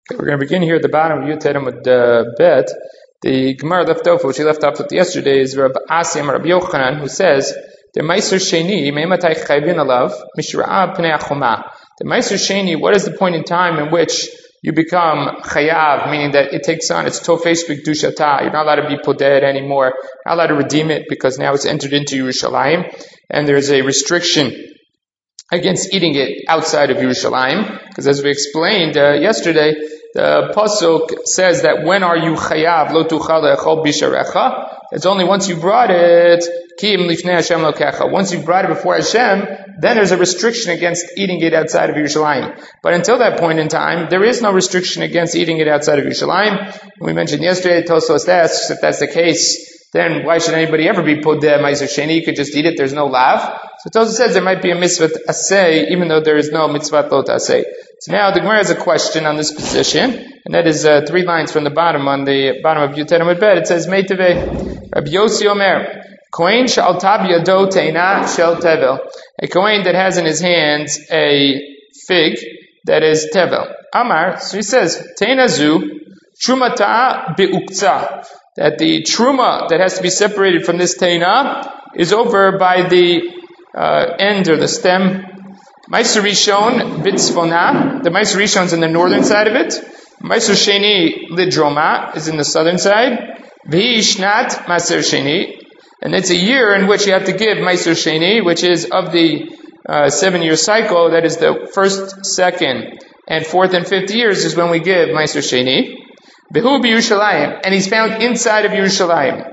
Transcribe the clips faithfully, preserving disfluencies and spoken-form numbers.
We're going to begin here at the bottom of Yuterim with the bet. The Gemara left off, which we left off with yesterday, is Rabbi Asim, Rabbi Yochanan, who says, the Meiser Sheni, Meimatai Chayvin Alav, Mishra'a Pnei Achoma. The Meiser Sheni, what is the point in time in which you become Chayav, meaning that it takes on its Tofesh B'Kedushata, you're not allowed to be Poded anymore, not allowed to redeem it because now it's entered into Yerushalayim, and there's a restriction against eating it outside of Yerushalayim, because as we explained uh, yesterday, the pasuk says that when are you chayav lo tuchal le'echol bisharecha? It's only once you brought it kim lifnei Hashem lokecha. Once you've brought it before Hashem, then there's a restriction against eating it outside of Yerushalayim. But until that point in time, there is no restriction against eating it outside of Yerushalayim. We mentioned yesterday, Tosfos asks if that's the case, then why should anybody ever be podeh meiser sheni? You could just eat it. There's no lav. So Tosfos says there might be a mitzvah asay, even though there is no mitzvah lo asay. So now the Gemara has a question on this position, and that is uh, three lines from the bottom on the bottom of Yuterim with Bet. It says, Meiteve, Rabbi Yossi Omer, Kohen shal tab yado teina shel tevel. A Kohen that has in his hands a fig that is tevel. Amar, so he says, teina zu, trumata be'ukza. That the truma that has to be separated from this teina is over by the uh, end or the stem. Meiser Rishon bitzvona. The Meiser Rishon is in the northern side of it. Meiser Sheni lidroma is in the southern side. V'hi shnat Meiser Sheni. And it's a year in which you have to give Meiser Sheni, which is of the uh, seven-year cycle. That is the first, second, and fourth and fifth years is when we give Meiser Sheni. Behu b'Yerushalayim. And he's found inside of Yerushalayim.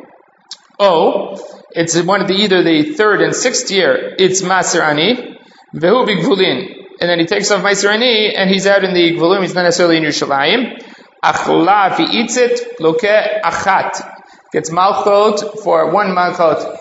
Oh, it's one of the either the third and sixth year. It's Maser Ani. Vehu b'Gvulin, and then he takes off Meiser Ani, and he's out in the Gvulim. He's not necessarily in Yerushalayim. Achla, if he eats it, loke achat, gets malchot for one malchot.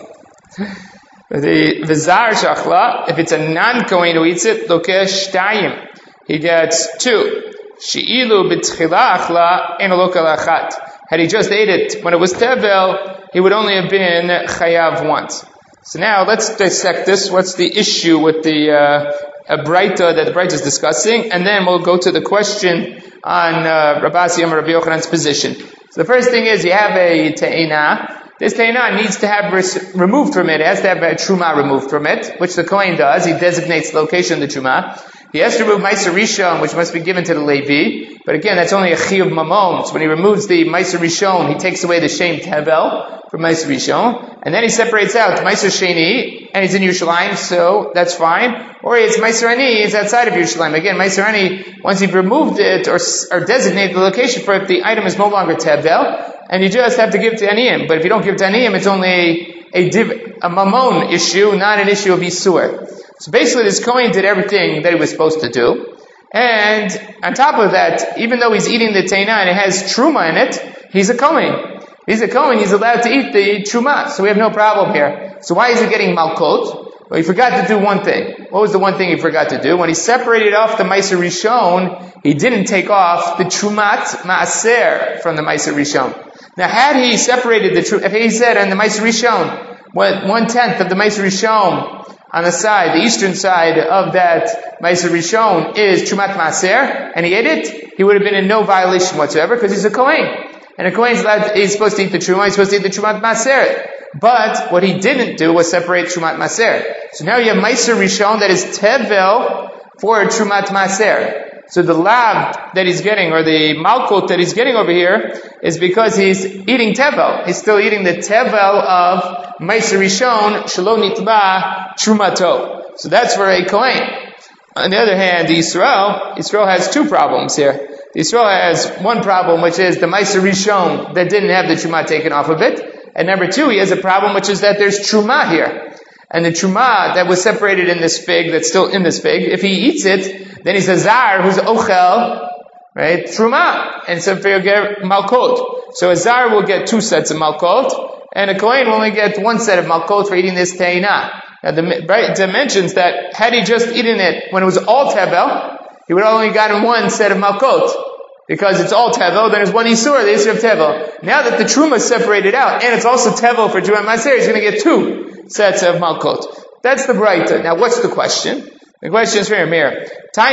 The v'zar shachla, if it's a non-kohen who eats it, loke shtayim, he gets two. She'ilu b'tchila achla, en loke achat. Had he just ate it when it was tevel, he would only have been chayav once. So now let's dissect this. What's the issue with the uh, Braita that the Braita is discussing? And then we'll go to the question on uh, Rabbi Asim or Rabbi Yochanan's position. So the first thing is you have a te'ina. This te'ina needs to have res- removed from it. It has to have a truma removed from it, which the Kohen does. He designates the location of the truma. He has to remove Meiser Rishon, which must be given to the Levi. But again, that's only a chiyuv mamon. So when he removes the Meiser Rishon, he takes away the shem tevel from Meiser Rishon. And then he separates out Meiser Sheni, and he's in Yerushalayim, so that's fine. Or it's Meiser Ani, he's outside of Yerushalayim. Again, Meiser Ani, once you've removed it or, or designated the location for it, the item is no longer tevel, and you just have to give to Aniyim. But if you don't give to Aniyim, it's only a, div, a mamon issue, not an issue of Yisur. So basically this Kohen did everything that he was supposed to do. And on top of that, even though he's eating the teina and it has truma in it, he's a Kohen. He's a Kohen, he's allowed to eat the truma. So we have no problem here. So why is he getting malkot? Well, he forgot to do one thing. What was the one thing he forgot to do? When he separated off the Meiser Rishon, he didn't take off the trumat maaser from the Meiser Rishon. Now had he separated the truma, if he said on the Meiser Rishon, one tenth of the Meiser Rishon on the side, the eastern side of that Meiser Rishon is Trumat Maaser, and he ate it, he would have been in no violation whatsoever because he's a Kohen. And a Kohen is allowed, he's supposed to eat the Truma, he's supposed to eat the Trumat Maaser. But what he didn't do was separate Trumat Maaser. So now you have Meiser Rishon that is Tevel for Trumat Maaser. So the lab that he's getting, or the malkot that he's getting over here, is because he's eating tevel. He's still eating the tevel of Meiser Rishon, Shelo Nitba Trumato. So that's for a Kohen. On the other hand, the Yisrael, Yisrael has two problems here. The Yisrael has one problem, which is the Meiser Rishon that didn't have the Truma taken off of it. And number two, he has a problem, which is that there's Truma here. And the Truma that was separated in this fig, that's still in this fig, if he eats it, then he's a Zar who's Ochel, right? Truma. And so he'll get Malkot. So a Zar will get two sets of Malkot, and a Kohen will only get one set of Malkot for eating this Teina. Now the Braita mentions that had he just eaten it when it was all Tevel, he would have only gotten one set of Malkot. Because it's all Tevel, then there's one Yisur, the Yisur of Tevel. Now that the Truma is separated out, and it's also Tevel for Truma Maser, he's going to get two sets of Malkot. That's the Braita. Now what's the question? The question is from here.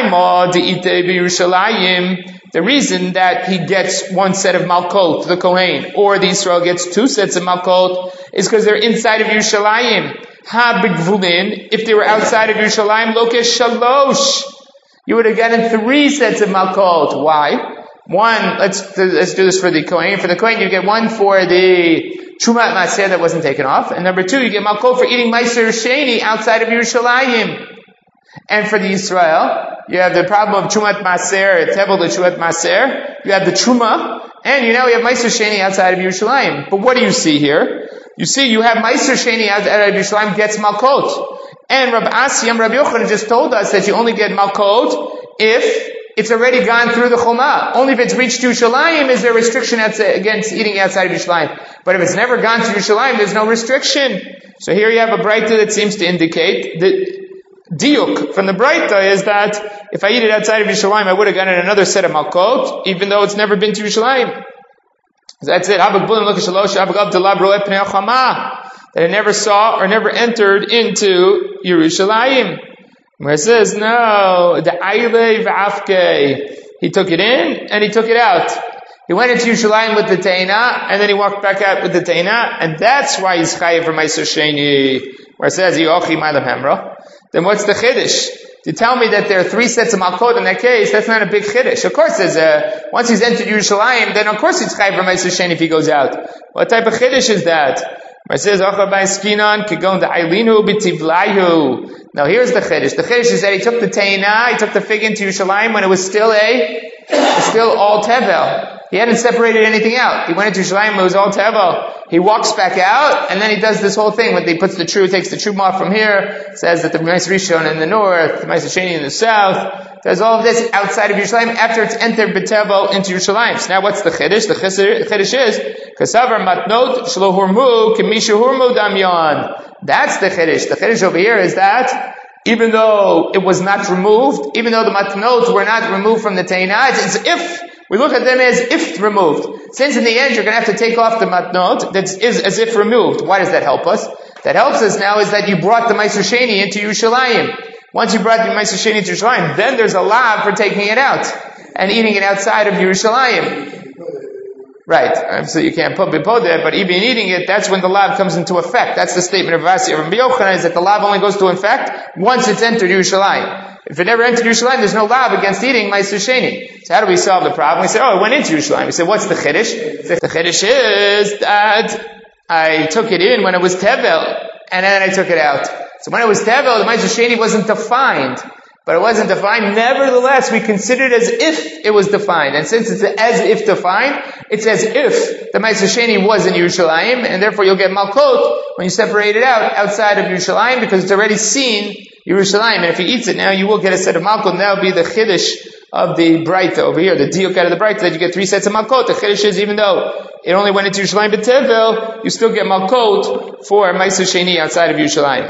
The reason that he gets one set of Malkot, the Kohen, or the Israel gets two sets of Malkot, is because they're inside of Yerushalayim. Ha b'gvulin, if they were outside of Yerushalayim, lokesh shalosh, you would have gotten three sets of Malkot. Why? One, let's do, let's do this for the Kohen. For the Kohen, you get one for the Trumat Maser that wasn't taken off, and number two, you get Malkot for eating Meiser Sheni outside of Yerushalayim. And for the Israel, you have the problem of Trumat Maser, Tevel the Trumat Maser, you have the Truma, and you now you have Meiser Sheni outside of Yerushalayim. But what do you see here? You see, you have Meiser Sheni outside of Yerushalayim gets Malkot. And Rabbi Asiyam, Rabbi Yochanan just told us that you only get Malkot if it's already gone through the Choma. Only if it's reached Yerushalayim is there a restriction against eating outside of Yerushalayim. But if it's never gone to Yerushalayim, there's no restriction. So here you have a Braita that seems to indicate that diuk from the Braita is that if I eat it outside of Yerushalayim, I would have gotten another set of Malkot, even though it's never been to Yerushalayim. So that's it. That it never saw or never entered into Yerushalayim. Where it says, no, the Aile v'afke. He took it in and he took it out. He went into Yerushalayim with the Teina, and then he walked back out with the Teina, and that's why he's chayiv for Meiser Sheni. Where it says, Yochi Ma'lam Hemra. Then what's the chiddush? To tell me that there are three sets of Malkot in that case, that's not a big chiddush. Of course, there's a, once he's entered Yerushalayim, then of course he's chayiv for Meiser Sheni if he goes out. What type of chiddush is that? It says, Now here's the chiddush. The chiddush is that he took the teina, he took the fig into Yerushalayim when it was still a, was still all tevel. He hadn't separated anything out. He went into Yerushalayim, it was all tevel. He walks back out, and then he does this whole thing when he puts the true, takes the truma off from here, says that the Meiser Rishon in the north, the Meiser Sheni in the south, does all of this outside of Yerushalayim after it's entered B'tevel into Yerushalayim. So now what's the chiddush? The chiddush is, Kasavar matnot shlo hurmu kemisha hurmu damyan. That's the chiddush. The chiddush over here is that even though it was not removed, even though the matnot were not removed from the teina, it's as if, we look at them as if removed. Since in the end you're going to have to take off the matnot, that is as if removed. Why does that help us? That helps us now is that you brought the Meiser Sheni into Yerushalayim. Once you brought the Meiser Sheni into Yerushalayim, then there's a lav for taking it out and eating it outside of Yerushalayim. Right. Obviously you can't put bipo there, but even eating it, that's when the lav comes into effect. That's the statement of Vasi of Rabbi Yochanan, is that the lav only goes to effect once it's entered Yerushalayim. If it never entered Yerushalayim, there's no lav against eating Meiser Sheni. So how do we solve the problem? We say, oh, it went into Yerushalayim. We say, what's the chiddush? The chiddush is that I took it in when it was tevel, and then I took it out. So when it was tevel, the Meiser Sheni wasn't defined. But it wasn't defined. Nevertheless, we consider it as if it was defined. And since it's as if defined, it's as if the Meiser Sheni was in Yerushalayim, and therefore you'll get Malkot when you separate it out outside of Yerushalayim, because it's already seen Yerushalayim. And if he eats it now, you will get a set of Malkot, and that will be the chiddush of the Braita over here, the diuk out of the Braita, that you get three sets of Malkot. The chiddush is, even though it only went into Yerushalayim b'tevel, you still get Malkot for Meiser Sheni outside of Yerushalayim.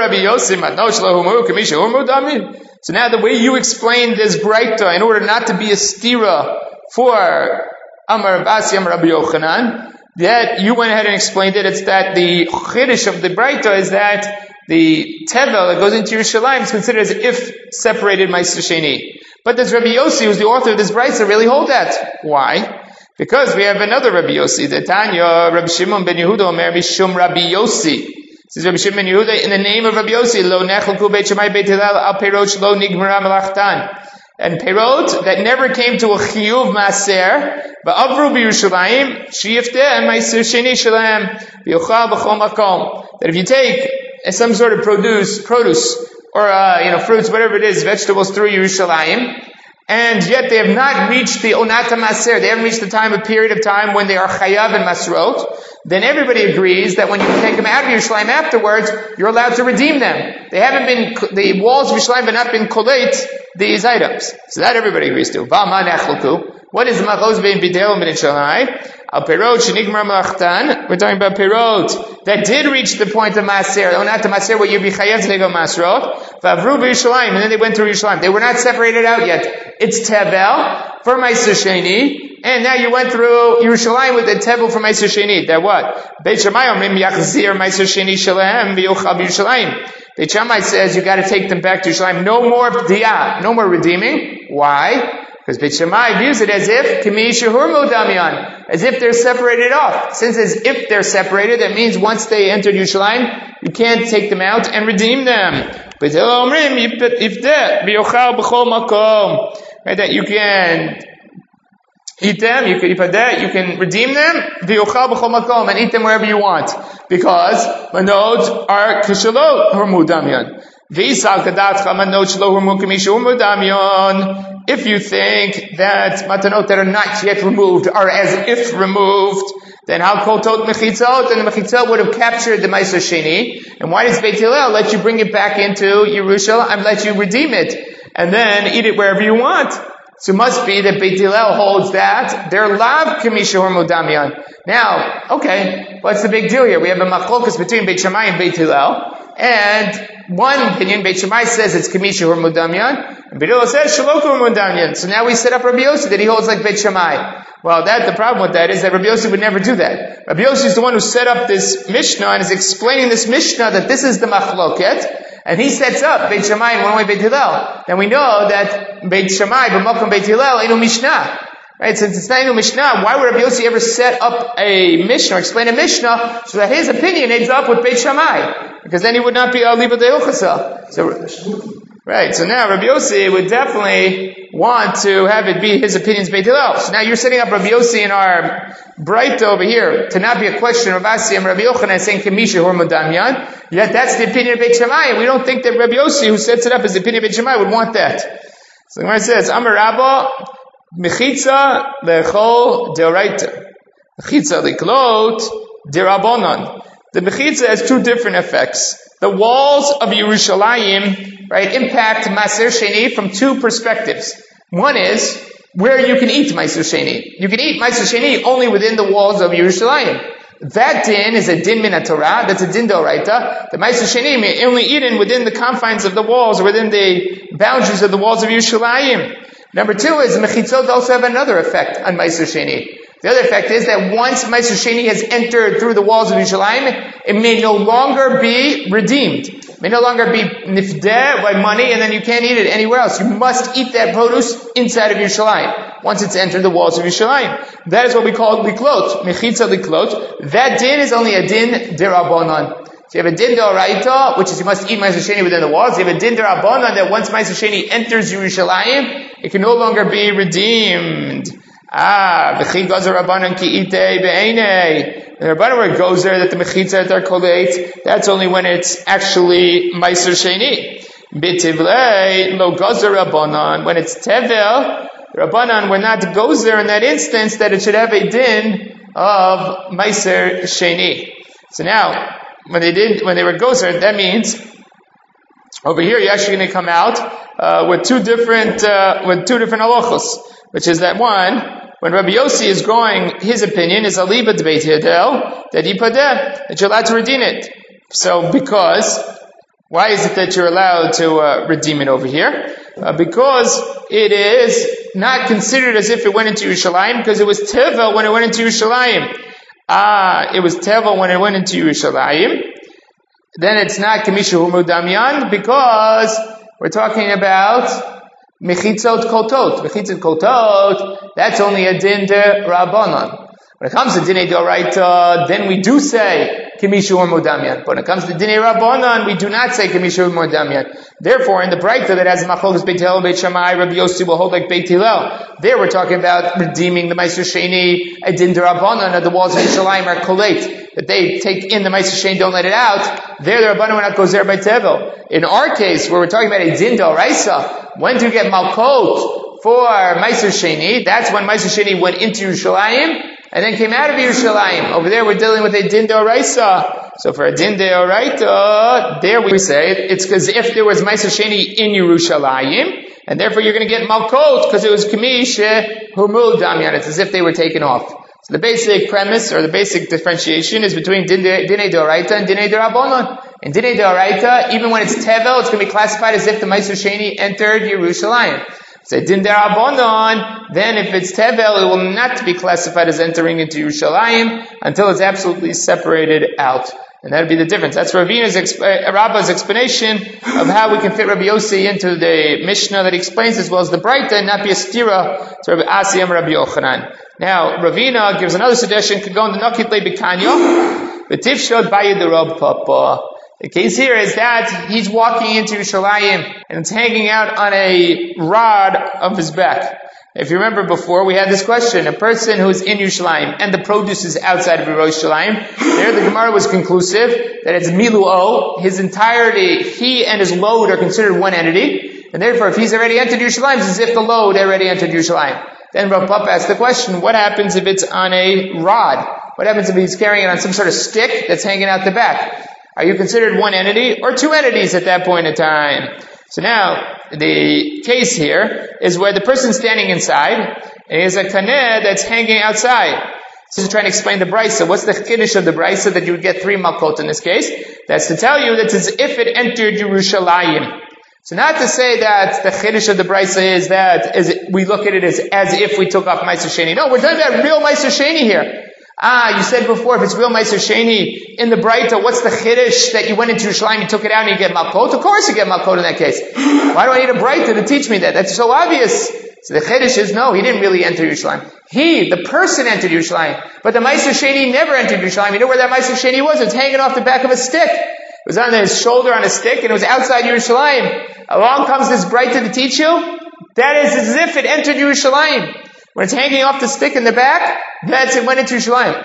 So now the way you explain this Braita, in order not to be a stira for Amar Basi, Amar Rabbi Yochanan, that you went ahead and explained it. It's that the chiddush of the Braita is that the tevel that goes into Yerushalayim is considered as if separated Meiser Sheni. But does Rabbi Yossi, who's the author of this Braita, really hold that? Why? Because we have another Rabbi Yossi, the Tanya, Rabbi Shimon ben Yehuda, Omer Mishum Rabbi Yossi. Says Rabbi Shimon ben Yehuda, in the name of Rabbi Yossi, Lo nechelku beit Shammai beit Hillel al perot lo nigmara melachtan. And perot that never came to a chiyuv maser, ba'avru b'Yerushalayim, shiyifteh and meiser sheni shalem, v'yochal b'chol makom. That if you take some sort of produce, produce, or, uh, you know, fruits, whatever it is, vegetables through Yerushalayim, and yet they have not reached the onata maser, they haven't reached the time, a period of time when they are chayav and masrot, then everybody agrees that when you take them out of Yerushalayim afterwards, you're allowed to redeem them. They haven't been, the walls of Yerushalayim have not been koleit these items. So that everybody agrees to. What is machos bein bidel min Yerushalayim? Al perot shenigmar melachtan. We're talking about perot that did reach the point of maser, or not the maser where you'd be chayav to take on masrot. V'avru b'Yerushalayim, and then they went through Yerushalayim. They were not separated out yet. It's tevel for Meiser Sheni, and now you went through Yerushalayim with the tevel for Meiser Sheni. That what? Beit Shammai omrim yachzir Meiser Sheni shalahem v'yochal b'Yerushalayim. Beit Shammai says you got to take them back to Yerushalayim. No more diyah, no more redeeming. Why? Because Beit Shammai views it as if Kimi Shehurmu Damian, as if they're separated off. Since as if they're separated, that means once they entered Yerushalayim, you can't take them out and redeem them. But if that, right, that you can eat them, you can you can redeem them, and eat them wherever you want, because manot are kishalot hurmu damian. If you think that matanot that are not yet removed are as if removed, then how kotot mechitzot? Then the mechitzot would have captured the Meiser Sheni. And why does Beit Hillel let you bring it back into Yerushalayim and let you redeem it and then eat it wherever you want? So it must be that Beit Hillel holds that they're lav kamisha hormo damian. Now, okay, what's the big deal here? We have a machlokas between Beit Shammai and Beit Hillel, and one opinion, Beit Shammai says it's kamisha hormo damian, and Beit Hillel says shaloku hormo damian. So now we set up Rabbi Yossi that he holds like Beit Shammai. Well, that the problem with that is that Rabbi Yossi would never do that. Rabbi Yossi is the one who set up this Mishnah and is explaining this Mishnah that this is the machloket. And he sets up Beit Shammai and one way Beit Hillel. Then we know that Beit Shammai, b'makom Beit Hillel, ain't no Mishnah. Right? Since it's not no Mishnah, why would Rabbi Yossi ever set up a Mishnah or explain a Mishnah so that his opinion ends up with Beit Shammai? Because then he would not be Aliba De'ilchasa. So, right. So now Rabbi Yossi would definitely want to have it be his opinions Beit Hillel. So now you're setting up Rabbi Yossi in our Breita over here to not be a question of Asi and Rabbi Yochanan saying Kemisha Hormo Damian. Yet that's the opinion of Beit Shammai, and we don't think that Rabbi Yossi, who sets it up as the opinion of Beit Shammai, would want that. So the Gemara says, Amar Rabba, Mechitza lechol deoraita. Mechitza liklot derabonon. The mechitza has two different effects. The walls of Yerushalayim, right, impact Maser Sheni from two perspectives. One is where you can eat Maser Sheni. You can eat Maser Sheni only within the walls of Yerushalayim. That din is a din min Torah. That's a din d'oraita. The Maser Sheni may only eaten within the confines of the walls, or within the boundaries of the walls of Yerushalayim. Number two is mechitzot also have another effect on Maser Sheni. The other effect is that once Maser Sheni has entered through the walls of Yerushalayim, it may no longer be redeemed. It may no longer be nifdeh by money, and then you can't eat it anywhere else. You must eat that produce inside of Yerushalayim once it's entered the walls of Yerushalayim. That is what we call liklot, mechitza liklot. That din is only a din derabanan. So you have a din d'oraita, which is you must eat Maser Sheni within the walls. You have a din d'rabanan that once Maser Sheni enters Yerushalayim, it can no longer be redeemed. Ah, v'chi gozer rabbanan ki itei be'enei. The rabbanan where it goes there that the mechitza at our koleit, that's only when it's actually Maser Sheni. B'tivlei lo gozer rabbanan. When it's tevel, the rabbanan were not to goes there in that instance that it should have a din of Maser Sheni. So now, when they did, when they were gozer, that means over here you're actually going to come out uh, with two different uh, with two different halachos, which is that one, when Rabbi Yossi is going, his opinion is aliba de Beit Hillel that yipadeh, that you're allowed to redeem it. So because why is it that you're allowed to uh, redeem it over here? Uh, because it is not considered as if it went into Yerushalayim, because it was tevel when it went into Yerushalayim. Ah, it was tevel when it went into Yerushalayim. Then it's not Kemisha Hormo Damian, because we're talking about Mechitzot Kotot. Mechitzot Kotot, that's only a din de Rabbanon. When it comes to Dinei D'oraita, then we do say Kemisha Hormo Damian. But when it comes to Dinei Rabbanon, we do not say Kemisha Hormo Damian. Therefore, in the Breita that has Machlokes Beit Hillel, Beit Shammai, Rabbi Yossi will hold like Beit Hillel. There we're talking about redeeming the Maser Sheni, a din de Rabbanon, at the walls of Yerushalayim are koleit. That they take in the Maser Sheni, don't let it out. There, the Rabbanon will not go there by tevel. In our case, where we're talking about a din d'oraisa, when do you get malkot for Maser Sheni? That's when Maser Sheni went into Yerushalayim and then came out of Yerushalayim. Over there, we're dealing with a din d'oraisa. So for a din d'oraita, there we say it's because if there was Maser Sheni in Yerushalayim, and therefore you're going to get malkot because it was kamish humul damian. It's as if they were taken off. So the basic premise or the basic differentiation is between Dinei D'oraita and Dinei D'Rabbanan. In Dinei D'oraita, even when it's tevel, it's going to be classified as if the Maser Sheni entered Yerushalayim. So Din D'Rabbanan, then if it's tevel, it will not be classified as entering into Yerushalayim until it's absolutely separated out. And that would be the difference. That's Ravina's, uh, Rabba's explanation of how we can fit Rabbi Yossi into the Mishnah that he explains as well as the Breita and not be a stira to Rabbi Asi and Rabbi Yochanan. Now, Ravina gives another suggestion, could go into Nakit Le B'Kanyo, but Tifshod Bayid the Rab Papa. The case here is that he's walking into Yerushalayim and it's hanging out on a rod of his back. If you remember before, we had this question. A person who's in Yerushalayim and the produce is outside of Yerushalayim, there the Gemara was conclusive that it's milu'o, his entirety, he and his load are considered one entity, and therefore if he's already entered Yerushalayim, it's as if the load already entered Yerushalayim. Then Rav Papa asked the question, what happens if it's on a rod? What happens if he's carrying it on some sort of stick that's hanging out the back? Are you considered one entity or two entities at that point in time? So now, the case here is where the person's standing inside, and he has a kaneh that's hanging outside. So he's trying to explain the Brisa. What's the chiddush of the Brisa that you would get three malkot in this case? That's to tell you that it's as if it entered Yerushalayim. So not to say that the chiddush of the Brisa is that is we look at it as as if we took off Meiser Sheni. No, we're talking about real Meiser Sheni here. Ah, you said before, if it's real Meiser Sheni in the Breita, what's the chiddush that you went into Yerushalayim, you took it out and you get malkot? Of course you get malkot in that case. Why do I need a Breita to teach me that? That's so obvious. So the chiddush is, no, he didn't really enter Yerushalayim. He, the person, entered Yerushalayim. But the Meiser Sheni never entered Yerushalayim. You know where that Meiser Sheni was? It was hanging off the back of a stick. It was on his shoulder on a stick and it was outside Yerushalayim. Along comes this Breita to teach you. That is as if it entered Yerushalayim. When it's hanging off the stick in the back, that's it went into Yerushalayim.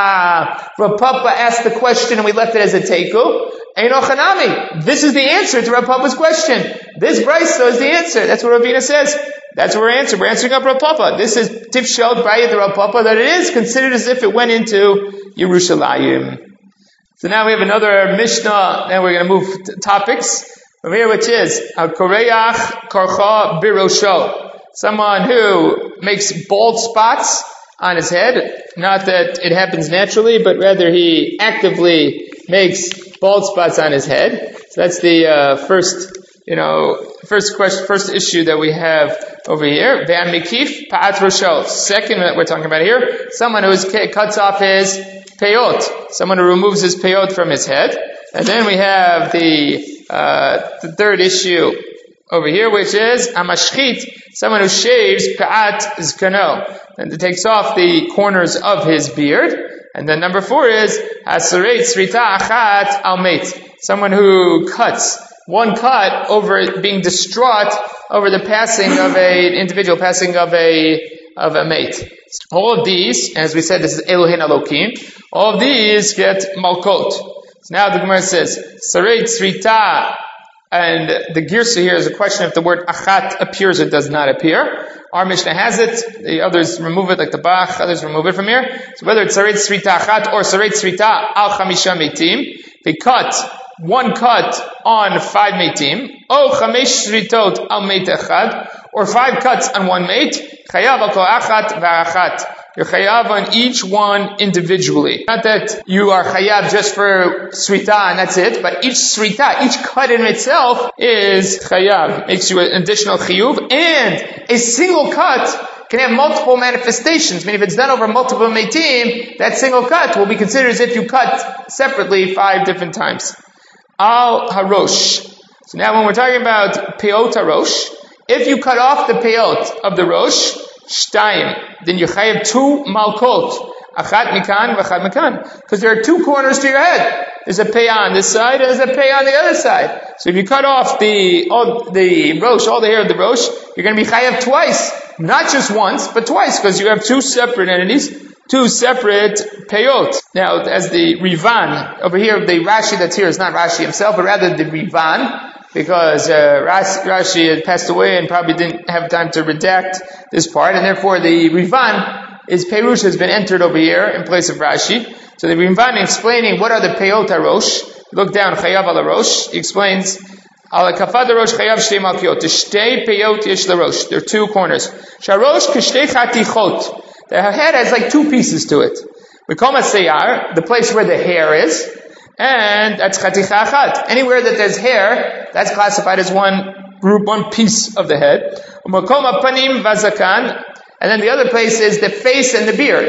Ah, Rav Papa asked the question and we left it as a teiku. Eino chanami. This is the answer to Rav Papa's question. This Brisa is the answer. That's what Ravina says. That's what we're answering. We're answering up Rav Papa. This is Tifshel Bayit the Rav Papa, that it is considered as if it went into Yerushalayim. So now we have another Mishnah, and we're going to move to topics from here, which is Koreach Karcha Birosho. Someone who makes bald spots on his head. Not that it happens naturally, but rather he actively makes bald spots on his head. So that's the uh, first, you know, first question, first issue that we have over here. Van Mikif Pa'at Rosho. Second that we're talking about here, someone who is, cuts off his peyot. Someone who removes his peyot from his head. And then we have the, uh, the third issue over here, which is Amashchit, someone who shaves Pa'at Zkano, and it takes off the corners of his beard. And then number four is Hasaret Srita Achat Almeit, someone who cuts one cut over being distraught over the passing of a, an individual passing of a of a mate. All of these, as we said, this is Elohin Alokim, all of these get Malkot. So now the Gemara says, Saret Srita, and the Girsa here is a question if the word achat appears or does not appear. Our Mishnah has it, the others remove it, like the Bach, others remove it from here. So whether it's Saret Srita achat or Saret Srita al chamisha meitim, they cut one cut on five meitim, o chamesh sritot al meit echad, or five cuts on one mate, chayav al kol achat v'achat. You're chayav on each one individually. Not that you are chayav just for srita and that's it, but each srita, each cut in itself is chayav. Makes you an additional chiyuv, and a single cut can have multiple manifestations. I mean, if it's done over multiple meitim, that single cut will be considered as if you cut separately five different times. Al harosh. So now when we're talking about peot harosh, if you cut off the peot of the rosh, shtayim, then you chayav two malkot, achat mikan v'achat mikan, because there are two corners to your head. There's a peyah on this side and there's a peyah on the other side. So if you cut off the all the rosh, all the hair of the rosh, you're going to be chayav twice, not just once, but twice, because you have two separate entities, two separate peyot. Now, as the Rivan over here, the Rashi that's here is not Rashi himself, but rather the Rivan, because uh, Rashi had passed away and probably didn't have time to redact this part, and therefore the Rivan, his Perush has been entered over here in place of Rashi. So the Rivan explaining what are the Peyot HaRosh, look down, Chayav al HaRosh, he explains, Al Kafad HaRosh Chayav Shtei Malkiot, the Shtei Peyot Yesh LaRosh, there are two corners. Sharosh Kishtei Chatichot, the head has like two pieces to it. We call it Seyar, the place where the hair is, and that's chaticha achat. Anywhere that there's hair, that's classified as one group, one piece of the head. Umakom panim vazakan, and then the other place is the face and the beard.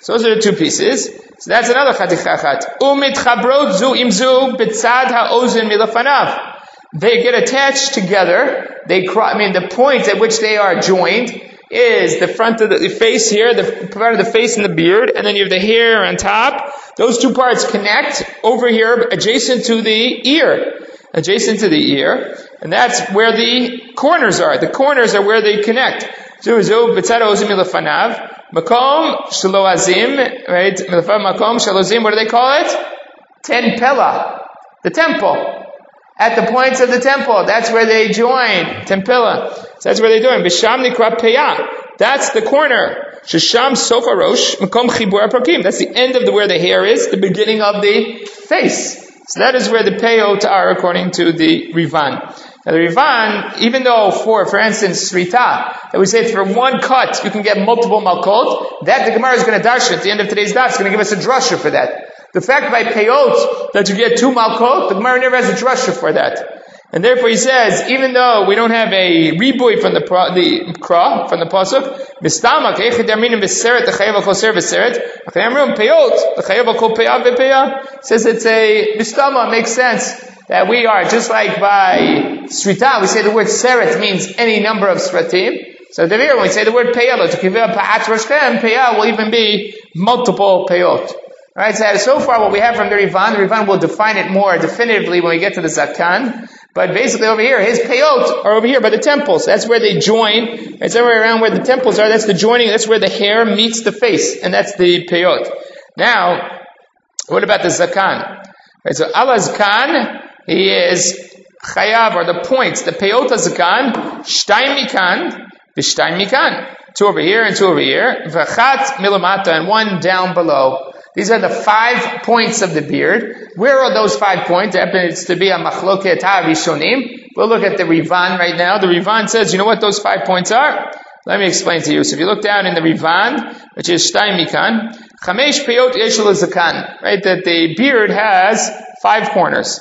So those are the two pieces. So that's another chatichachat. Umit chabrot zu imzu betzad ha'ozen milafanav. They get attached together. They, I mean, the point at which they are joined is the front of the, the face here, the part of the face and the beard, and then you have the hair on top. Those two parts connect over here, adjacent to the ear, adjacent to the ear, and that's where the corners are. The corners are where they connect. Zuzu betzad ha'ozen milafanav. Makom shaloazim, right? Makom shalozim. What do they call it? Ten pella, the temple. At the points of the temple, that's where they join. Tempila. So that's where they join. Bisham nikra peya. That's the corner. Shisham sofa rosh. Makom chibur aprakim. That's the end of the where the hair is. The beginning of the face. So that is where the peyot are according to the Rivan. Now the Rivan, even though for, for instance, Srita, that we say for one cut you can get multiple malkot, that the Gemara is going to darshan at the end of today's daf. It's going to give us a drasha for that. The fact by peyot that you get two malkot, the Gemara never has a drasha for that. And therefore he says, even though we don't have a riboy from the pro, the kra, from the pasuk, mistamak echid yarminim b'seret l'chayev al kol seret b'seret, l'chayamrim peyot l'chayev al kol peya v'peya. Says it's a mistama, makes sense that we are just like by srita, we say the word seret means any number of sratim. So devir, when we say the word peya, to kiveh pa'at roshchem, peya will even be multiple peyot. Right, so, so far what we have from the Rivan, the Rivan will define it more definitively when we get to the Zakan. But basically over here, his peyot are over here by the temples. That's where they join. It's everywhere around where the temples are. That's the joining. That's where the hair meets the face. And that's the peyot. Now, what about the Zakan? Right, so Allah Zakan, he is chayav, or the points. The peyot of Zakan, shtayim mikan, v'shtayim mikan. Two over here and two over here. V'chat milamata, and one down below. These are the five points of the beard. Where are those five points? It happens to be a machloket ha'rishonim. We'll look at the Rivan right now. The Rivan says, you know what those five points are? Let me explain to you. So if you look down in the Rivan, which is shtayim mikan, chamesh peyot yesh zakan, right? That the beard has five corners.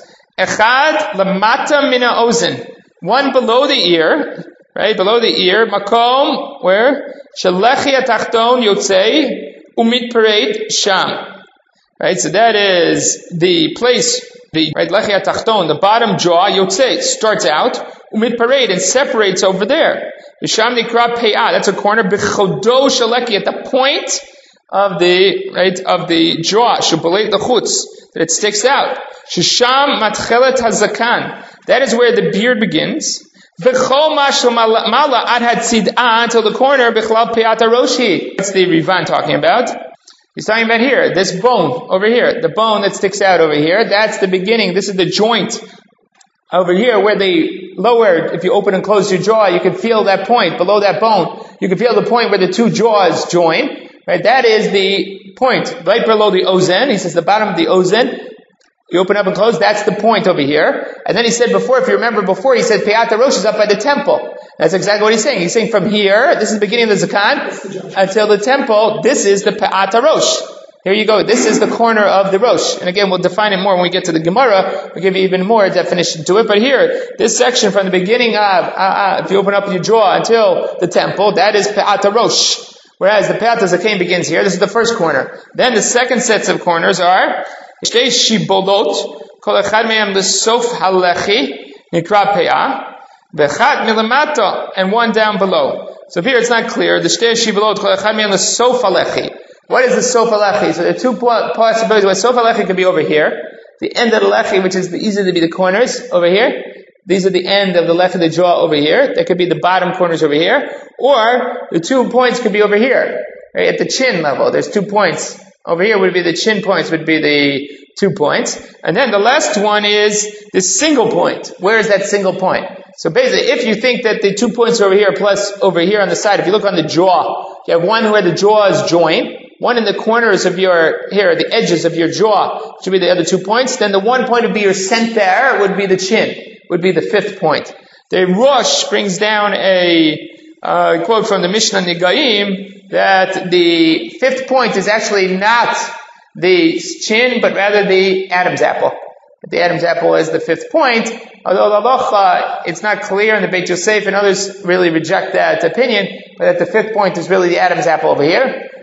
Echad lamata mina ozen, one below the ear, right? Below the ear, makom, where? Shalechi atachton yotzei, umit parade sham. Right, so that is the place, the right, lechi atachton, the bottom jaw, yotze, starts out, umit parade, and separates over there. Sham nikra pe'ah, that's a corner, b'chodo shaleki, at the point of the, right, of the jaw, shubalei l'chutz, that it sticks out. Shisham matchelet hazakan, that is where the beard begins. V'chol mashal mala ad hadsid'ah, until the corner, b'chlal pe'at haroshi. That's the Rivan talking about. He's talking about here, this bone over here, the bone that sticks out over here, that's the beginning, this is the joint over here where the lower, if you open and close your jaw, you can feel that point, below that bone, you can feel the point where the two jaws join, right? That is the point, right below the ozen, he says the bottom of the ozen, you open up and close, that's the point over here. And then he said before, if you remember before, he said Pe'at HaRosh is up by the temple. That's exactly what he's saying. He's saying from here, this is the beginning of the Zakan, until the temple, this is the Pe'at HaRosh. Here you go. This is the corner of the Rosh. And again, we'll define it more when we get to the Gemara. We'll give you even more definition to it. But here, this section from the beginning of, uh, uh, if you open up your jaw until the temple, that is Pe'at HaRosh. Whereas the Pe'at HaZaken begins here. This is the first corner. Then the second sets of corners are Shtei Shibolot, Kol Echad Me'em L'Sof Halechi, Nikra Pe'ah, V'Echad Milamata, and one down below. So here it's not clear. The Shtei Shibolot, Kol Echad Me'em L'Sof Halechi. What is the Sof Halechi? So there are two possibilities. Well, Sof Halechi could be over here. The end of the Lechi, which is the, easy to be the corners, over here. These are the end of the left of the jaw over here. That could be the bottom corners over here. Or the two points could be over here, right, at the chin level. There's two points. Over here would be the chin points, would be the two points. And then the last one is this single point. Where is that single point? So basically, if you think that the two points over here plus over here on the side, if you look on the jaw, you have one where the jaws join, one in the corners of your, here, the edges of your jaw, which would be the other two points. Then the one point would be your center, would be the chin, would be the fifth point. The Rosh brings down a uh, quote from the Mishnah Nigaim that the fifth point is actually not the chin, but rather the Adam's apple. The Adam's apple is the fifth point. Although uh, it's not clear in the Beit Yosef, and others really reject that opinion, but that the fifth point is really the Adam's apple over here.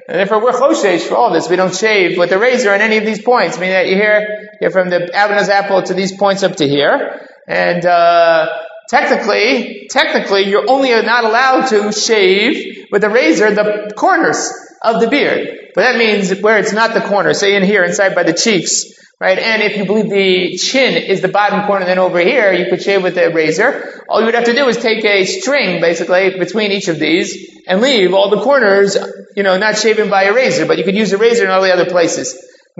And therefore we're choshesh for all this. We don't shave with the razor on any of these points. I mean, you hear, you're from the Abner's apple to these points up to here. And, uh, technically, technically, you're only not allowed to shave with the razor the corners of the beard. But that means where it's not the corner, say in here, inside by the cheeks, right? And if you believe the chin is the bottom corner, then over here, you could shave with the razor. All you would have to do is take a string, basically, between each of these, and leave all the corners, you know, not shaven by a razor, but you could use a razor in all the other places.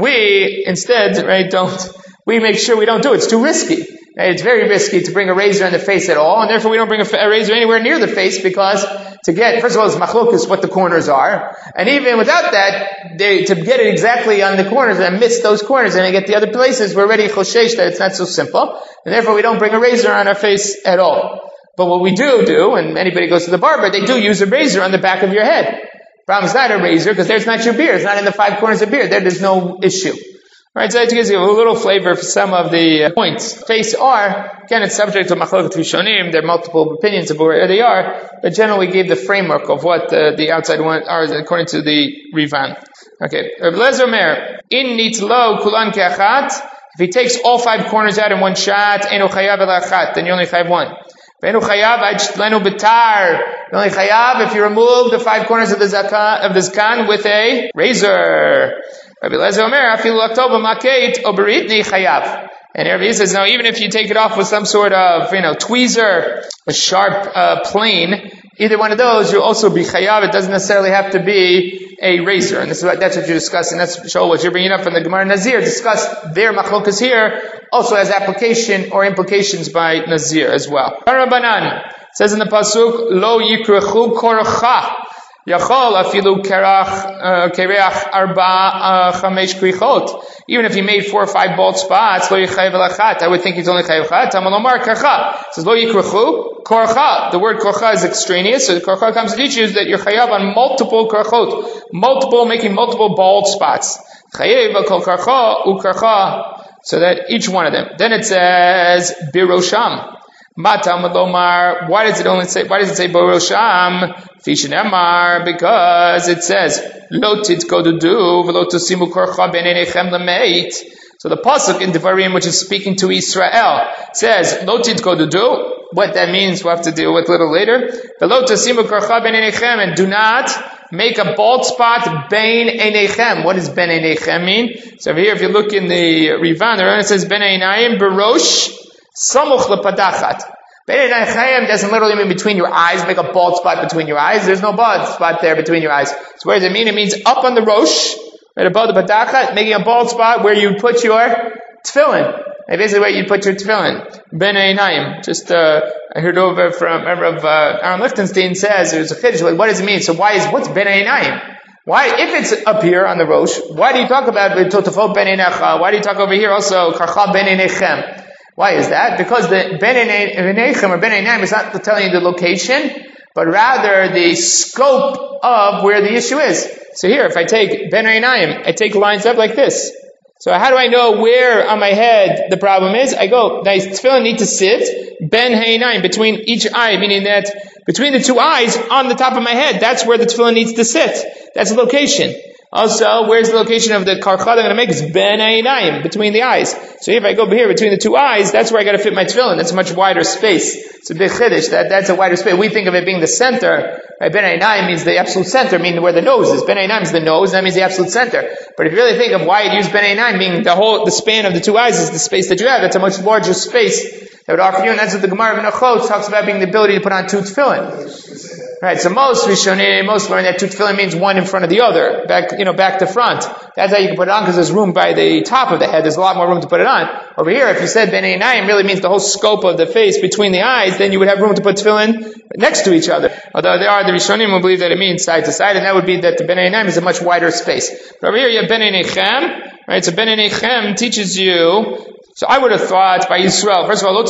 We, instead, right, don't, we make sure we don't do it. It's too risky. Right? It's very risky to bring a razor on the face at all, and therefore we don't bring a, a razor anywhere near the face, because to get, first of all, it's machlokus what the corners are, and even without that, they, to get it exactly on the corners and miss those corners and get the other places, we're already choshesh that it's not so simple, and therefore we don't bring a razor on our face at all. But what we do do, and anybody goes to the barber, they do use a razor on the back of your head. Problem is not a razor, because there's not your beard. It's not in the five corners of beard. There, there's no issue. Alright, so to give you a little flavor for some of the uh, points. Face are, again, it's subject to machloket rishonim. There are multiple opinions of where they are, but generally we gave the framework of what uh, the outside one are according to the Rivan. Okay, Rav Lezer Omer, in nitlo kulan keachat. If he takes all five corners out in one shot, enu chayav elachat, then you only chayav one. Enu chayav ajtlenu betar. You only chayav if you remove the five corners of the zakan of the zkan with a razor. Rabbi Lezer Omer, afilu laktoba makeit oberitni chayav. And Rabbi says, no, even if you take it off with some sort of, you know, tweezer, a sharp uh, plane, either one of those, you'll also be chayav. It doesn't necessarily have to be a razor. And this is what, that's what you're discussing. That's show what you're bringing up from the Gemara Nazir. Discuss their machlokas here, also has application or implications by Nazir as well. Rabbanan says in the pasuk, lo yikrechu korcha. Yachol afilu kerach kereach arba chamesh krichot. Even if he made four or five bald spots, lo yichayev elachat. I would think he's only chayev chat. Tamalomar karcha. It says lo yikrechu korcha. The word korcha is extraneous, so the korcha comes to teach you that you're chayav on multiple korchot, multiple making multiple bald spots. Chayev kol karcha u karcha. So that each one of them. Then it says birosham. Matam Lomar. Why does it only say? Why does it say Borosham? Fishin Emar, because it says Lo titkodu v'lo tosimu korcha b'neinechem lemeit. So the pasuk in Devarim, which is speaking to Israel, says Lo titkodu. What that means, we'll have to deal with a little later. V'lo tosimu korcha b'neinechem, and do not make a bald spot bein einechem. What does ben einechem mean? So over here, if you look in the Rivan, it says ben einayim berosh. Samuch lepadachat. Ben einayim doesn't literally mean between your eyes, make a bald spot between your eyes. There's no bald spot there between your eyes. So what does it mean? It means up on the rosh, right above the padachat, making a bald spot where you put your tefillin. And basically where you put your tefillin. Ben einayim. Just, uh, I heard over from, remember of, uh, Aaron Lichtenstein says, there's a chiddush, what does it mean? So why is, what's ben einayim? Why, if it's up here on the rosh, why do you talk about totafot ben einecha? Why do you talk over here also, karcha ben einechem? Why is that? Because the Ben Einechem or Ben Einayim is not telling you the location, but rather the scope of where the issue is. So here, if I take Ben Einayim, I take lines up like this. So how do I know where on my head the problem is? I go, my tefillin need to sit Ben Einayim, between each eye, meaning that between the two eyes on the top of my head, that's where the tefillin needs to sit. That's the location. Also, where's the location of the karcha I'm going to make? Is ben einayim, between the eyes. So if I go here between the two eyes, that's where I got to fit my tefillin. That's a much wider space. It's a big chiddush. That that's a wider space. We think of it being the center. Right? Ben einayim means the absolute center, meaning where the nose is. Ben einayim is the nose. That means the absolute center. But if you really think of why it used ben einayim, meaning the whole the span of the two eyes is the space that you have. That's a much larger space that would offer you, and that's what the Gemara of Menachot talks about, being the ability to put on two tefillin. Right, so most Rishonim, most learn that two tefillin means one in front of the other, back, you know, back to front. That's how you can put it on, because there's room by the top of the head. There's a lot more room to put it on. Over here, if you said ben einayim really means the whole scope of the face between the eyes, then you would have room to put tefillin next to each other. Although there are the Rishonim who believe that it means side to side, and that would be that the ben einayim is a much wider space. But over here you have ben einechem, right? So ben einechem teaches you. So I would have thought by Yisrael, first of all,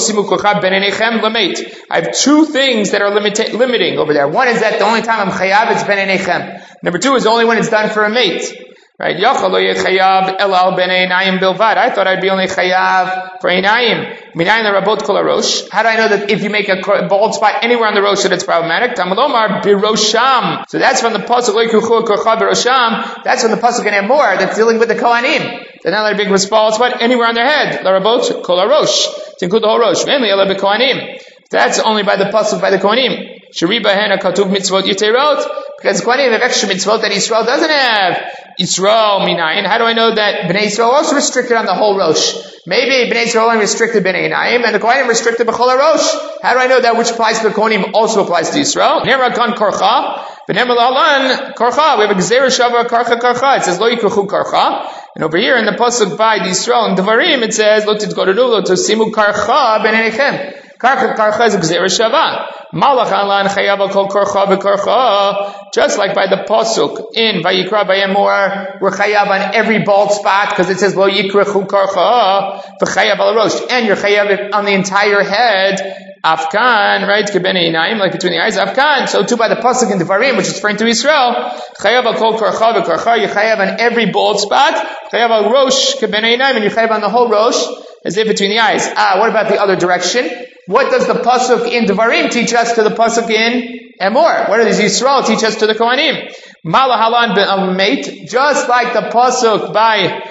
I have two things that are limita- limiting over there. One is that the only time I'm chayav is ben einechem. Number two is the only when it's done for a mate. Right? Yachal lo yechayav el al ben einayim bilvad. I thought I'd be only chayav for einayim. Minayin l'rabot kol harosh. How do I know that if you make a bald spot anywhere on the rosh that it's problematic? Tamalomar birosham. So that's from the pasuk lo yikuchu korcha birosham. That's from the pasuk in Emor that's dealing with the kohanim. They're not letting a big bald spot anywhere on their head. L'rabot kol harosh. To include the whole rosh. Mainly ela b'kohanim. That's only by the pasuk by the kohanim. Shariba hena katuv mitzvot yiterot. Because kohanim have extra mitzvot that Yisrael doesn't have. Yisrael minayin. How do I know that Bnei Yisrael also restricted on the whole rosh? Maybe Bnei Yisrael only restricted Bnei Einayim, and the kohanim restricted b'chol harosh. How do I know that which applies to the kohanim also applies to Yisrael? Nemra kan korcha. V'nemra lalan korcha. We have a gzera shava karcha karcha. It says lo yikruchu karcha. And over here in the pasuk by Yisrael and Devarim, it says lo titgoderu lo tosimu karcha b'neinechem. Karcha karcha is a gzera shava. Malach alan chayav kol korcha v'korcha. Just like by the pasuk in Vayikra Vayemor, we're chayav on every bald spot because it says lo yikrechu korcha v'chayav al rosh, and you're chayav on the entire head. Afkan, right? Kebene inayim, like between the eyes. Afkan. So too by the pasuk in Devarim, which is referring to Israel, chayav al kol korcha v'korcha. You chayav on every bald spot. Chayav al rosh kebene inayim, and you chayav on the whole rosh as if between the eyes. Ah, what about the other direction? What does the pasuk in Devarim teach us to the pasuk in Emor? What does Yisrael teach us to the Kohanim? Malahalan be'amait, just like the pasuk by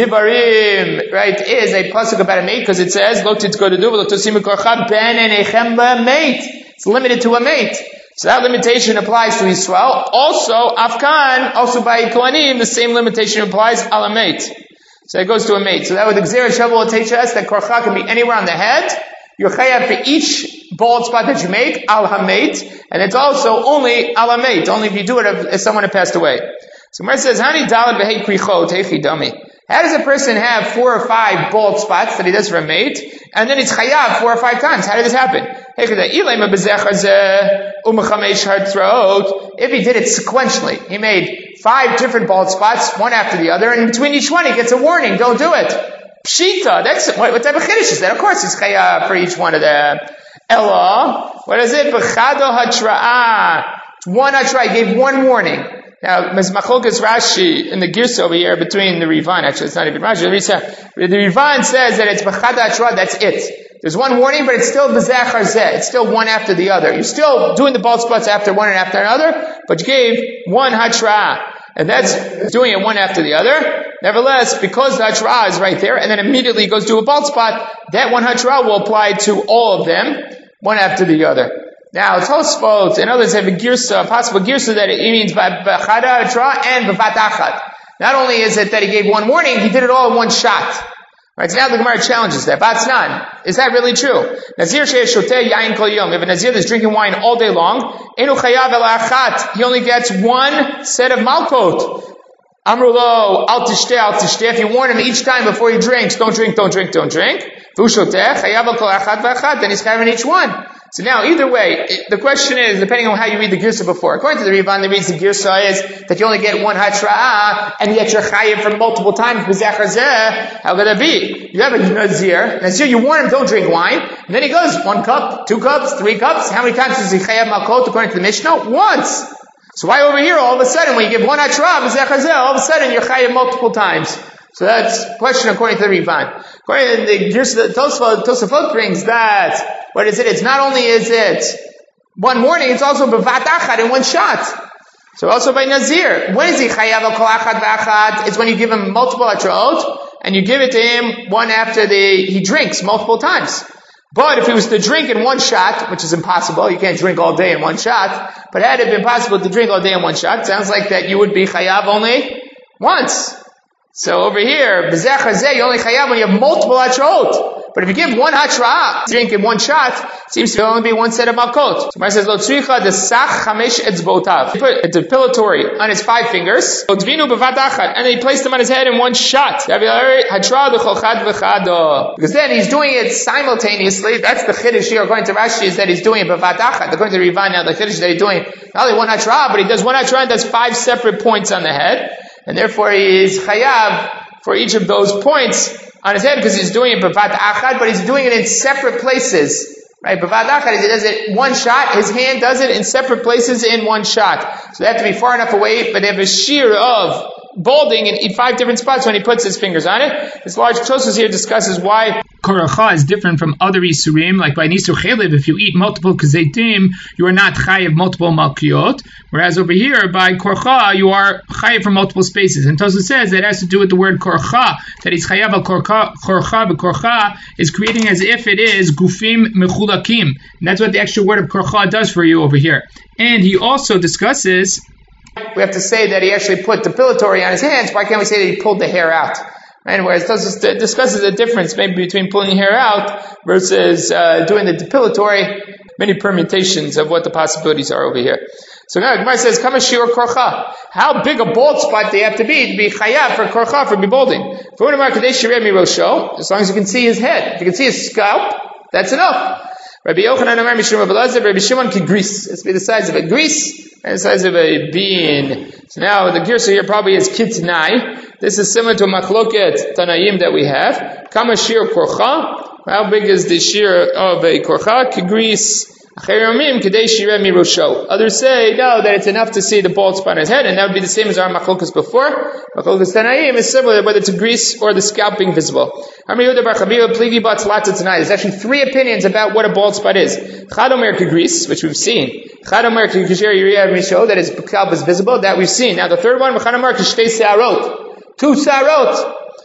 Devarim, right, is a pasuk about a mate because it says, Lo titzgoderu v'lo tosimu korcha b'neinechem le'mait. It's limited to a mate. So that limitation applies to Yisrael. Also, Afkan, also by Kohanim, the same limitation applies al a mate. So it goes to a mate. So that would the Gzera Shava will teach us that korcha can be anywhere on the head. You're chayav for each bald spot that you make, al hamait, and it's also only al hamait, only if you do it if, if someone had passed away. So Gemara says, Hani dalad v'hei krichot hechi dami. How does a person have four or five bald spots that he does for a mate, and then he's chayav four or five times? How did this happen? If he did it sequentially, he made five different bald spots, one after the other, and in between each one he gets a warning, don't do it. Pshita, that's, what, what type of chiddush is that? Of course it's chayav for each one of them. Ella, what is it? B'chado hatra'ah. One hatra'ah, he gave one warning. Now, Machlokas Rashi in the Girsa over here between the Rivan, actually it's not even Rashi, the Rivan says that it's b'chado hatra'ah, that's it. There's one warning, but it's still b'zeh charzeh. It's still one after the other. You're still doing the bald spots after one and after another, but you gave one hatra'ah. And that's doing it one after the other. Nevertheless, because the hatra'ah is right there, and then immediately goes to a bald spot, that one hatra'ah will apply to all of them, one after the other. Now, Tosfot and others have a girsa, a possible girsa that it means b'chada hatra'ah and b'vat achat. Not only is it that he gave one warning, he did it all in one shot. Right, so now the Gemara challenges that. Batznan, is that really true? Nazir she'eshoteh yain kol yom. If a Nazir is drinking wine all day long, enu chayav el achat. He only gets one set of malkot. Amrulo, al tishteh, al tishteh. If you warn him each time before he drinks, don't drink, don't drink, don't drink. V'ushoteh, chayav el kol achat v'achat. Then he's having each one. So now, either way, it, the question is, depending on how you read the Girsa before. According to the Rivan, the reason the Girsa is that you only get one hatra'ah, and yet you're chayiv for multiple times, b'zeh charzeh. How could that be? You have a Nazir. Nazir, you warn him, don't drink wine. And then he goes, one cup, two cups, three cups. How many times does he chayiv malkot according to the Mishnah? Once. So why over here, all of a sudden, when you give one hatra'ah, b'zeh charzeh, all of a sudden you're chayiv multiple times? So that's a question according to the Rivan. According to the Girsa, Tosafot, Tosafot brings that, what is it? It's not only is it one warning, it's also b'vat achat in one shot. So also by Nazir. When is he chayav al kol achat v'achat? It's when you give him multiple hatra'ot, and you give it to him one after the, he drinks multiple times. But if he was to drink in one shot, which is impossible, you can't drink all day in one shot, but had it been possible to drink all day in one shot, it sounds like that you would be chayav only once. So over here, b'zeh charzeh, you only chayav when you have multiple hatra'ot. But if you give one hatra'ah, drink in one shot, it seems to only be one set of malkot. So Gemara says, Lo tzricha desach chamesh etzbotav. He put a depilatory on his five fingers, Odvinu b'vat achat, and then he placed them on his head in one shot. Because then he's doing it simultaneously. That's the chiddush here, according to Rashi, is that he's doing it b'vat achat. According to Rivan, now the chiddush that he's doing not only one hatra'ah, but he does one hatra'ah and does five separate points on the head, and therefore he is chayav for each of those points on his head, because he's doing it b'vat achat, but he's doing it in separate places. Right? B'vat achat, he does it one shot, his hand does it in separate places in one shot. So they have to be far enough away, but they have a shear of balding in five different spots when he puts his fingers on it. This large Tosfos here discusses why Koracha is different from other Isurim, like by Nisur Chelev, if you eat multiple Kazetim, you are not Chayiv multiple Malkiot, whereas over here, by Korcha, you are Chayiv from multiple spaces. And Tosfos says that has to do with the word Korcha, that he's Chayav al Korcha, Korcha, but Korcha is creating as if it is Gufim Mechulakim. And that's what the extra word of Korcha does for you over here. And he also discusses, we have to say that he actually put depilatory on his hands. Why can't we say that he pulled the hair out? And whereas it discusses the difference maybe between pulling the hair out versus uh, doing the depilatory, many permutations of what the possibilities are over here. So now Gemara says, "Kama shiur korcha." How big a bald spot they have to be to be chayav for korcha, for be balding? As long as you can see his head, if you can see his scalp, that's enough. Rabbi Yochanan Amar Mishum Rabbi Elazar, Rabbi Shimon ki gris. It's be the size of a grease and the size of a bean. So now the girsa here probably is kitnai. This is similar to a machloket Tanaim that we have. Kama shiur korcha. How big is the shear of a korcha? Ki gris. Others say, no, that it's enough to see the bald spot on his head, and that would be the same as our machlokas before. Machlokas Tanaim is similar, whether it's a grease or the scalping visible. There's actually three opinions about what a bald spot is. Chadomer grease, which we've seen. Chadomer that his scalp is visible, that we've seen. Now the third one, two sarot.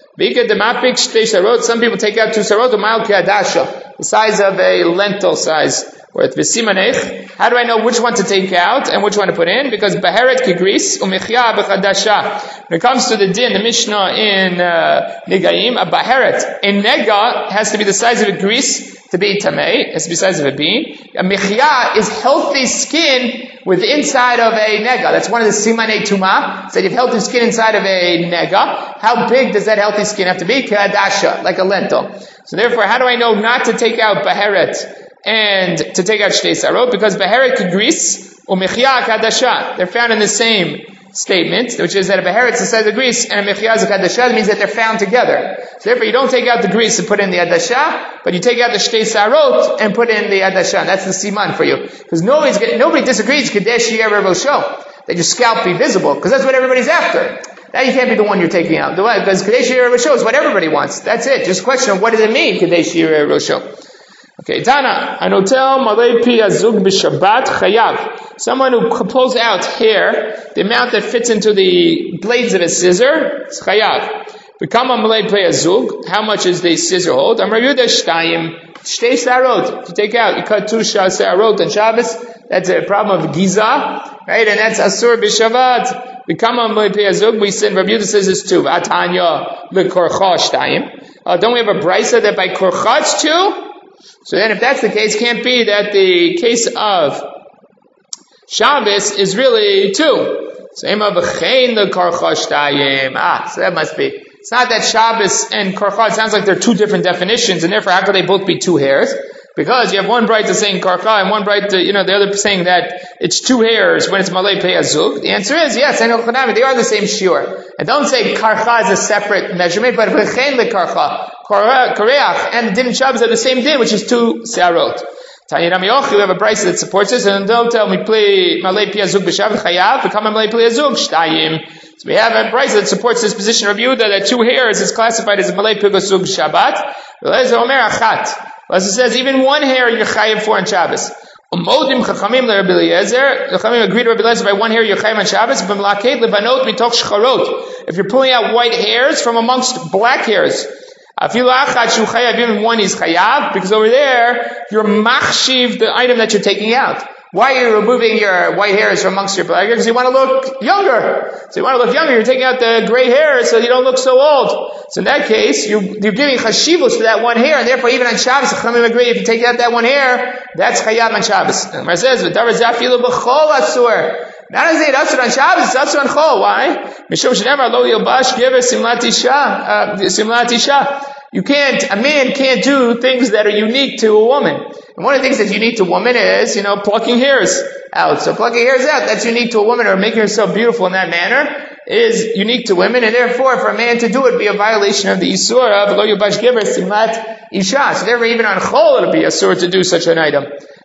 Some people take out two sarot, the size of a lentil size. Or at v'simanech, how do I know which one to take out and which one to put in? Because baheret kigris u'mechya b'chadasha. When it comes to the din, the Mishnah in uh, Negaim, a baheret, a nega has to be the size of a grease to be tamei, it has to be the size of a bean. A mechya is healthy skin with inside of a nega. That's one of the simanei tuma. So you have healthy skin inside of a nega. How big does that healthy skin have to be? Kadasha, like a lentil. So therefore, how do I know not to take out baheret and to take out shtei sarot? Because beheret kigris or mechya kadasha, they're found in the same statement, which is that a beheret is the size of grease and a mechya is a kadasha. It means that they're found together. So therefore, you don't take out the grease and put in the adasha, but you take out the shtei sarot and put in the adasha. That's the siman for you, because nobody's nobody disagrees kadesh yireh rosho, that your scalp be visible, because that's what everybody's after. Now you can't be the one you're taking out, because kadesh yireh rosho is what everybody wants. That's it. Just a question of what does it mean kadesh yireh rosho. Okay, Tana, anotel malei pi azug b'shabbat chayav. Someone who pulls out hair, the amount that fits into the blades of a scissor, is chayav. Become a malei pi azug. How much is the scissor hold? Amar Yehuda shtayim shtei sarot. If you take out, you cut two sarot on Shabbos. That's a problem of giza, right? And that's asur b'shabbat. Become a malei pi azug. We said Rabbi Yehuda says it's two. Atanya lekorcha shtayim. Uh, don't we have a brisa that by korcha it's two? So then if that's the case, can't be that the case of Shabbos is really two. Ah, so that must be. It's not that Shabbos and Korcha, it sounds like they're two different definitions, and therefore how could they both be two hairs? Because you have one bright saying Korcha and one bright, you know, the other saying that it's two hairs when it's Malei Pei Azug. The answer is yes, they are the same shiur. And don't say Karcha is a separate measurement, but V'chein le Karcha. Koreach and the din Shabbos are the same din, which is two sarot. Tanya Rami Yochi, we have a brisa that supports this, and don't tell me play malei pi azug b'shav chayav, become a malei pi azug shtayim. So we have a brisa that supports this position of Yehuda that two hairs is classified as a malei pi azug Shabbat. Elazar Omer achat. Elazar says even one hair you're chayav for on Shabbos. Umodim chachamim leRabbi Eliezer. Chachamim agreed to Rabbi Eliezer by one hair you're chayav on Shabbos. B'mlaket lebanot mitoch shcharot. If you're pulling out white hairs from amongst black hairs. Even one is chayav, because over there, you're machshiv the item that you're taking out. Why are you removing your white hairs from amongst your black hairs? Because you want to look younger. So you want to look younger, you're taking out the gray hairs so you don't look so old. So in that case, you, you're giving chashivos to that one hair, and therefore even on Shabbos, Chachamim agree, if you take out that one hair, that's chayav on Shabbos. And it says, v'davar zafilu b'chol asur. Not only is it asur on Shabbos, it's asur on chol. Why? Mishum shenemar lo yilbash gever simlat isha, simlat isha. You can't, a man can't do things that are unique to a woman. And one of the things that's unique to a woman is, you know, plucking hairs out. So plucking hairs out, that's unique to a woman, or making herself beautiful in that manner is unique to women, and therefore for a man to do it would be a violation of the Isur of Lo Yubash Gever Simlat Isha. So therefore even on Chol it'll be Asur to do such an item.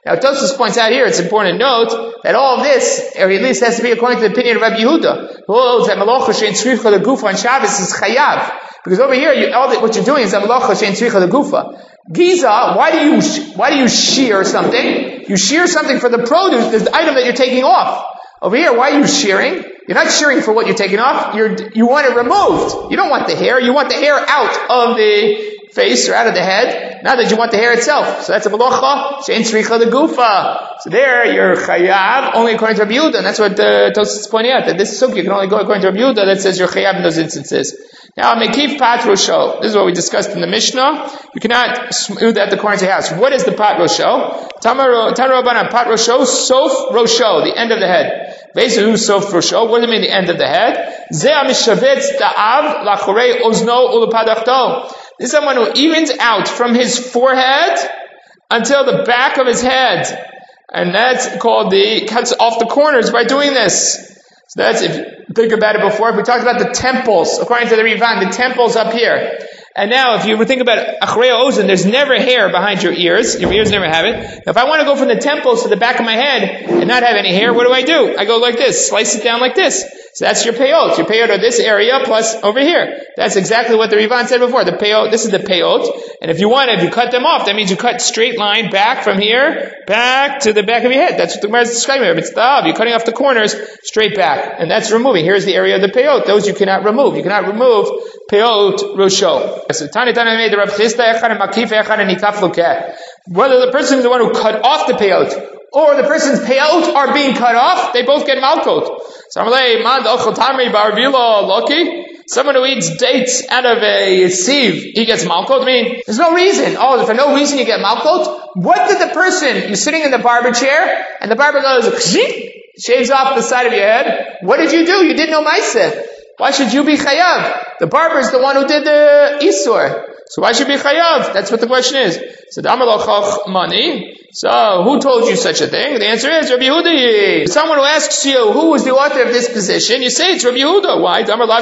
Now, Tosfos points out here, it's important to note that all of this, or at least has to be according to the opinion of Rabbi Yehuda, who holds that Malacha Shein Tzricha L'Gufa on Shabbos is Chayav. Because over here, you, all that, what you're doing is a Malacha Shein Tzricha L'Gufa. Giza, why do you, why do you shear something? You shear something for the produce, the item that you're taking off. Over here, why are you shearing? You're not shearing for what you're taking off. You're, you want it removed. You don't want the hair. You want the hair out of the face or out of the head. Not that you want the hair itself. So that's a malacha. Shein tzricha legufa. So there, you're chayav only according to Rabbi Yehuda. And that's what the Tosfos is pointing out. That this sukkah can only go according to Rabbi Yehuda. That says you're chayav in those instances. Now, mekif pat rosho. This is what we discussed in the Mishnah. You cannot smooth out the corners of your house. What is the pat rosho? Tamar Rabbanan pat rosho, sof rosho, the end of the head. Basically, sof rosho. What does it mean, the end of the head? Zeamishavetz da'av lachorei ozno ulepadachto. This is someone who evens out from his forehead until the back of his head. And that's called the, cuts off the corners by doing this. So that's, if you think about it before, if we talked about the temples, according to the Rivan, the temples up here. And now, if you think about Achrei Ozen, there's never hair behind your ears. Your ears never have it. Now, if I want to go from the temples to the back of my head and not have any hair, what do I do? I go like this, slice it down like this. So that's your peyot. Your peyot are this area plus over here. That's exactly what the Rivan said before. The peyot, this is the peyot. And if you want, if you cut them off, that means you cut straight line back from here, back to the back of your head. That's what the Gemara is describing here. It's the av. You're cutting off the corners straight back. And that's removing. Here's the area of the peyot. Those you cannot remove. You cannot remove peyot rosho. So Tani Tani made the Rav Chisda echad and makif echad and nikaf lokeh. Whether the person is the one who cut off the peyot or the person's peyot are being cut off, they both get malkot. Someone who eats dates out of a sieve, he gets malkot. I mean, there's no reason. Oh, for no reason you get malkot? What did the person, you're sitting in the barber chair, and the barber goes, shaves off the side of your head. What did you do? You did no maaseh. Why should you be chayav? The barber is the one who did the isur. So why should you be chayav? That's what the question is. So the money. So who told you such a thing? The answer is Rabbi Yehuda. Someone who asks you who was the author of this position, you say it's Rabbi Yehuda. Why?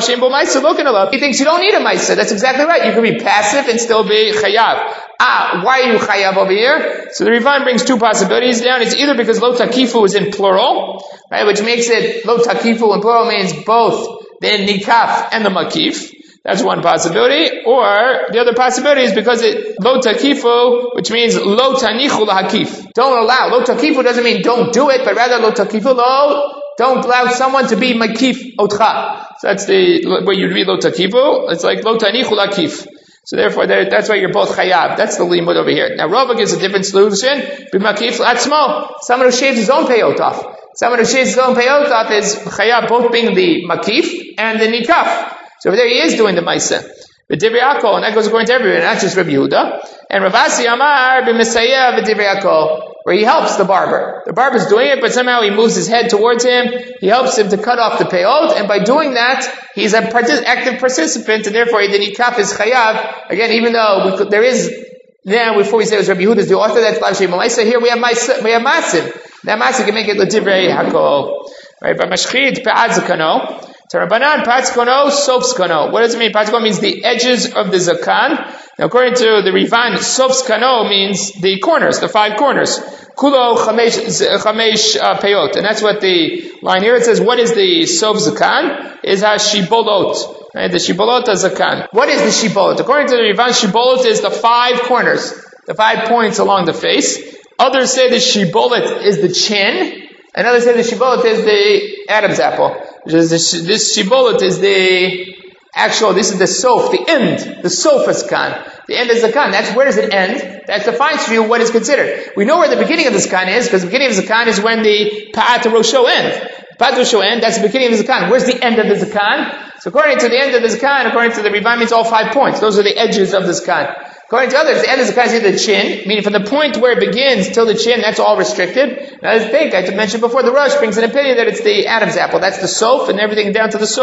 He thinks you don't need a maisa. That's exactly right. You can be passive and still be chayav. Ah, why are you chayav over here? So the Rivan brings two possibilities down. It's either because lo takifu is in plural, right, which makes it lo takifu in plural means both the nikaf and the makif. That's one possibility. Or the other possibility is because it lo takifu, which means lo tanichu lahakif. Don't allow. Lo takifu doesn't mean don't do it, but rather lo takifu lo, don't allow someone to be makif otcha. So that's the way you read lo takifu. It's like lo tanichu lahakif. So therefore, that's why you're both chayav. That's the limud over here. Now Rava gives a different solution. B'makif l'atzmo. Someone who shaves his own peyot off. Someone who shaves his own peyot off is chayav, both being the makif and the nikaf. So over there he is doing the maisa. But Divrei Yaakov, and that goes according to everyone, not just Rabbi Yehuda. And Rav Asi Amar b'mesayeh v'Divrei Yaakov, where he helps the barber. The barber's doing it, but somehow he moves his head towards him. He helps him to cut off the peyot, and by doing that, he's a partic- active participant, and therefore the nikaf is chayav. Again, even though we could, there is, now before we say it was Rabbi Yehuda is the author, that's Lavshei Malaisa. Here we have Maisa, we have Masim. That Masim can make it L'Divrei Yaakov. Right? But Mashchid Pe'ad Zakano. Tarabanan, Patskono, Sopskono. What does it mean? Patskono means the edges of the zakan. Now, according to the Rivan, Sopskono means the corners, the five corners. Kulo Chamesh, chamesh uh, Peyot. And that's what the line here, it says, what is the Sop zakan? Is ha-shibolot. Right? The shibolot zakan. What is the shibolot? According to the Rivan, shibolot is the five corners, the five points along the face. Others say the shibolot is the chin. And others say the shibolot is the Adam's apple. This, this shibolot is the actual, this is the sof, the end, the sof is zakan. The end is zakan. That's where does it end? That defines for you what is considered. We know where the beginning of the zakan is, because the beginning of the zakan is when the pa'at rosho ends. Pa'at rosho end, that's the beginning of the zakan. Where's the end of the zakan? So according to the end of the zakan, according to the Rivan, means all five points. Those are the edges of the zakan. According to others, the end of the zakan is either the chin, meaning from the point where it begins till the chin, that's all restricted. Now I think, I mentioned before, the Rosh brings an opinion that it's the Adam's apple. That's the sof, and everything down to the sof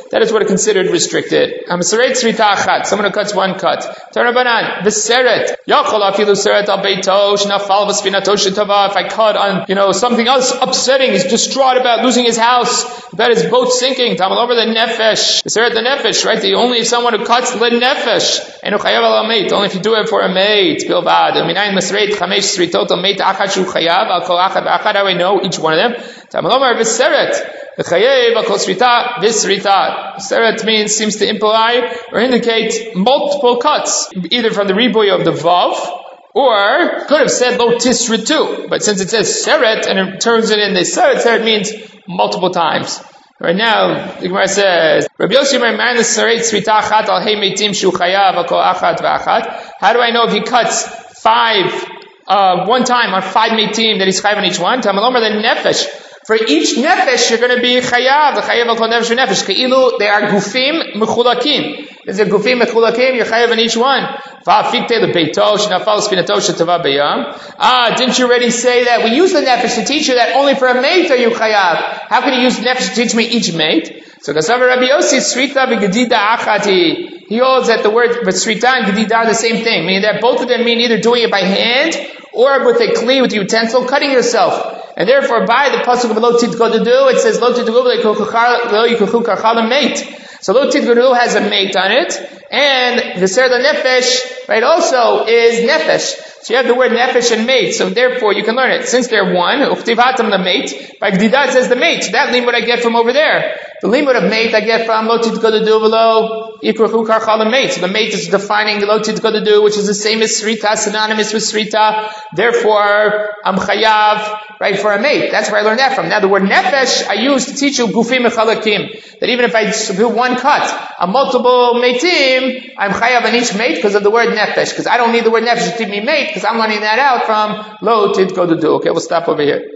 that is what is considered restricted. Someone who cuts one cut. If I cut on, you know, something else upsetting, he's distraught about losing his house, about his boat sinking. Tamal over the nefesh. Seret the nefesh, right? The only someone who cuts the nefesh. Only if you do it for a mate. Bilbad. How do I know each one of them? Tamal over v'seret. The chayev akol srita visrita. Seret means seems to imply or indicate multiple cuts, either from the riboy of the vav, or could have said lo tisritu, but since it says seret and it turns it in the seret, seret means multiple times. Right now, the Gemara says, Rabbi Yossi Mar the seret srita achat al hey meitim shu chayav akol achat v'achat. How do I know if he cuts five uh, one time on five meitim that he's chayav on each one? Tamalomer the nefesh. For each nefesh, you're going to be chayav. The chayav al kol nefesh nefesh. Keilu, they are gufim mechulakim. There's a gufim mechulakim. You're chayav on each one. Ah, didn't you already say that? We use the nefesh to teach you that only for a mate are you chayav. How can you use nefesh to teach me each mate? So Kasav Rabbi Yossi srita v'gedida achati. He holds that the word srita and gedida are the same thing, meaning that both of them mean either doing it by hand or with a kli, with a utensil, cutting yourself. And therefore, by the pasuk of lo tidgodu, it says lo tidgodu mate. So lo tidgodu has a mate on it, and v'ser the nefesh, right, also is nefesh. So you have the word nefesh and mate, so therefore you can learn it. Since they're one, uchtivatam the mate, by gdida it says the mate. That limud I get from over there. The limud of mate I get from lo tidgodu v'lo yikruchu karchal mate. So the mate is defining lo tidgodu, which is the same as srita, synonymous with srita. Therefore, I'm chayav, right, for a mate. That's where I learned that from. Now the word nefesh I use to teach you gufim mechalakim. That even if I do one cut, a multiple meitim, I'm chayav on each mate because of the word nefesh. Because I don't need the word nefesh to teach me mate, because I'm learning that out from lo tidgodu. Okay, we'll stop over here.